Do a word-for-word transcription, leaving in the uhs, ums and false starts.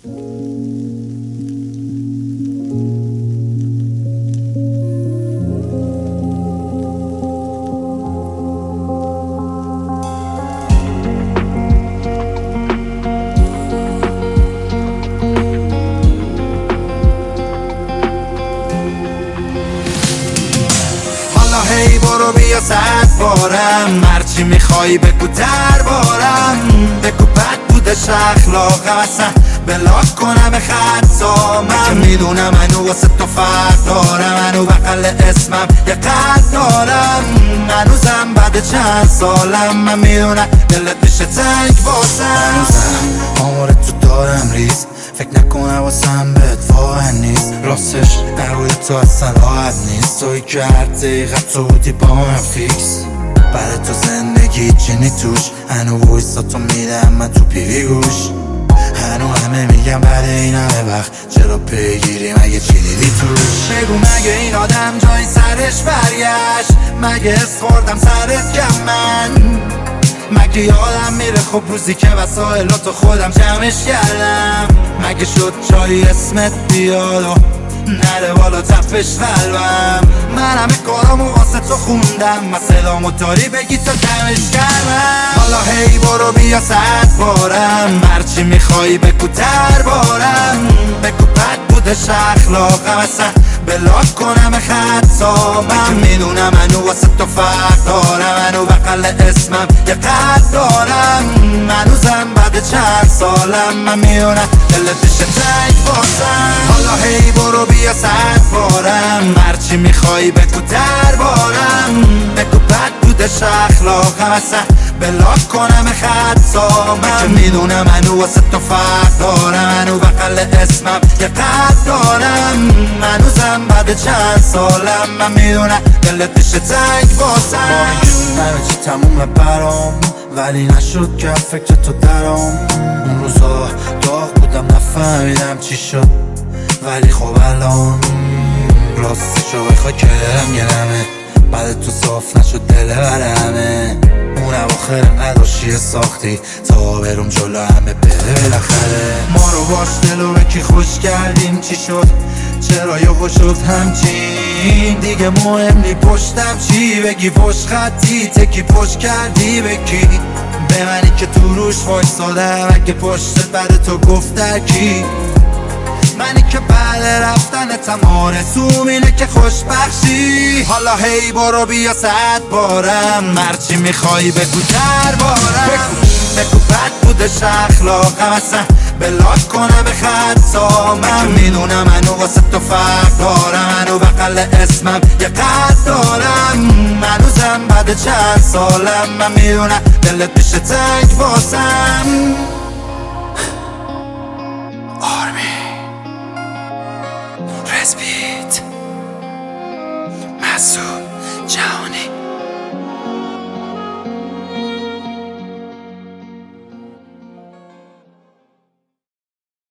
هی برو بیا صد بارم، هرچی میخوای بگو دربارم. بگو بد بودش اخلاقم، اصلا بلاک کنم خطامم. که میدونم منو واسه تو فرق دارم، منو بغل اسمم یه قد دارم. هنوزم بعد چند سالم من میدونم دلت میشه تنگ واسم. هنوزم آمار تو دارم ریز، فکر نکنم واسم بهت واقع نیست. راستش نروی تو اصلا راحت نیست، توی که هر دقیقه تو بودی با من فیکس. بعد تو زندگی چینی توش، هنو وایسا تو میدم من تو پیوی گوش. هنو همه میگم بعد این همه وقت چرا پیگیری مگه چی دیدی توش؟ بگو مگه این آدم جای سرش برگشت؟ مگه اس خوردم سرت کم من؟ مگه یادم میره خب روزی که وسایلاتو خودم جمعش کردم؟ مگه شد جایی اسمت بیاد و نره بالا تپش قلبم؟ من همه کارامو واسه تو خوندم، من صدامو داری بگی تا کمش کردم. حالا هی برو بیا صد بارم، هرچی میخوای بگو دربارم. بگو بد بودش اخلاقم، اصلا بلاک کنم خطامم. میدونم منو واسه تو فرق دارم، منو بغل اسمم یه قد دارم. هنوزم بعد چند سالم من میدونم دلت میشه تنگ واسم. حالا هی برو بیا صد بارم، هرچی میخوای بگو دربارم. بگو بد بودش اخلاقم، اصلا بلاک کنم خطامم. میدونم منو واسه تو فرق دارم، منو بغل اسمم یه قد دارم. هنوزم بعد چند سالم من میدونم دلت میشه تنگ واسم. همه چی تمومه برام، ولی نشد که فکر تو درام. اون روزا داغ بودم نفهمیدم چی شد، ولی خب الان راستشو بخوای که دلم گرمه. بعد تو صاف نشد دل برمه. اون اواخر نداشتی ساختی تا برم جلو همه بده بالاخره. ما رو باش دلو به کی خوش کردیم چی شد؟ چرا یهو شد همچین؟ دیگه مهم نی پشتم چی بگی، پشت خطی تکی پشت کردی بکی. به منی که تو روش وایسادم، اگه پشتت بعد تو گفت کی؟ منی که بعد رفتنتم آرزوم اینه که خوشبخشی. حالا هی برو بیا صد بارم، هرچی میخوای بگو دربارم. بگو بد بودش اخلاقم، اصلا بلاک کنم خطامم. میدونم منو واسه تو فرق دارم، منو بغل اسمم یه قد دارم. هنوزم بعد چند سالم من میدونم دلت میشه تنگ واسم.